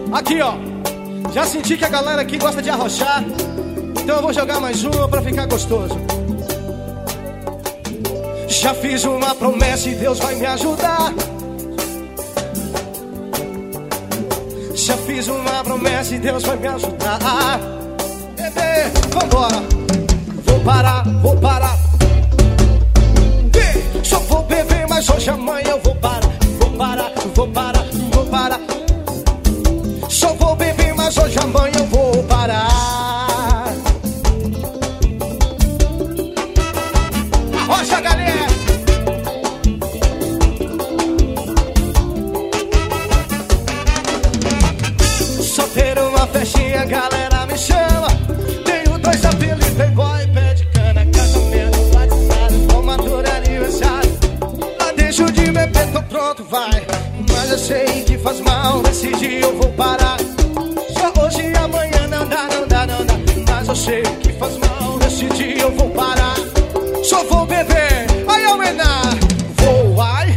Aqui, ó. Já senti que a galera aqui gosta de arrochar, então eu vou jogar mais uma pra ficar gostoso. Já fiz uma promessa e Deus vai me ajudar. Já fiz uma promessa e Deus vai me ajudar. Bebê, vambora. Vou parar, vou parar. Só vou beber, mas hoje amanhã eu vou parar. Vou parar, vou parar, vou parar. Só vou beber, mas hoje amanhã eu vou parar. Arrocha, galera. Só ter uma festinha, galera me chama. Tenho 2 apelidos, playboy, pé de cana, casamento, batizado, formatura, aniversário. Lá deixo de beber, tô pronto, vai. Mas eu sei que faz mal, nesse dia eu vou parar. Só hoje e amanhã não dá, não dá, não dá. Mas eu sei que faz mal, nesse dia eu vou parar. Só vou beber, ai aumentar. Vou, ai.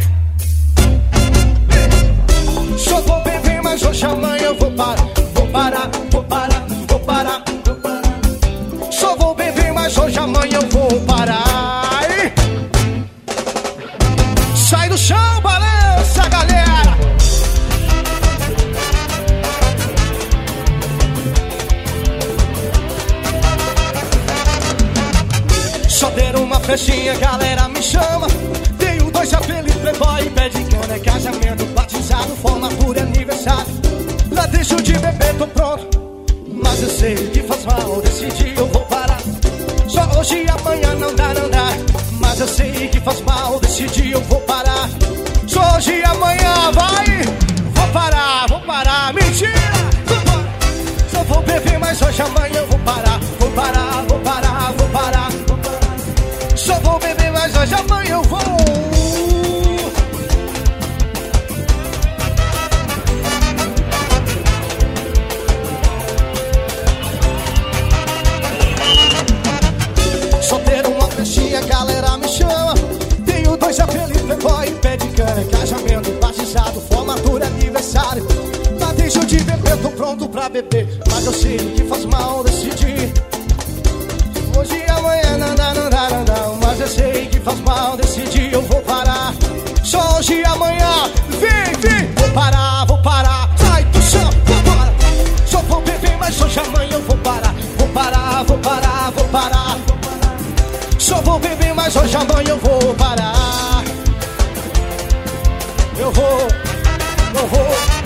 Só vou beber, mas hoje amanhã eu vou parar. Vou parar, vou parar, vou parar, vou parar. Só vou beber, mas hoje amanhã eu vou parar. Ai. Sai do chão, balança, galera. Só ter uma festinha, galera me chama. Tenho 2 apelidos, playboy, pé de cana, casamento, batizado, formatura, aniversário. Lá deixo de beber, tô pronto. Mas eu sei que faz mal, desse dia eu vou parar. Só hoje e amanhã não dá, não dá. Mas eu sei que faz mal, desse dia eu vou parar. Só hoje e amanhã, vai. Vou parar, mentira. Só vou beber, mas hoje amanhã eu vou parar. Vou parar, vou parar, vou parar, vou parar. Só vou beber, mas hoje amanhã eu vou. Só ter uma festinha, galera me chama. Tenho 2 apelidos, playboy, pé de cana, casamento, batizado, formatura, aniversário. Lá deixo de beber, tô pronto pra beber. Mas eu sei que faz mal decidir. Hoje e amanhã não dá, não dá, não dá. Mas eu sei que faz mal, decidir eu vou parar. Só hoje e amanhã, vem, vem. Vou parar, sai do chão, vambora. Só vou beber, mas hoje e amanhã eu vou parar. Vou parar, vou parar, vou parar. Só vou beber, mas hoje e amanhã eu vou parar. Eu vou.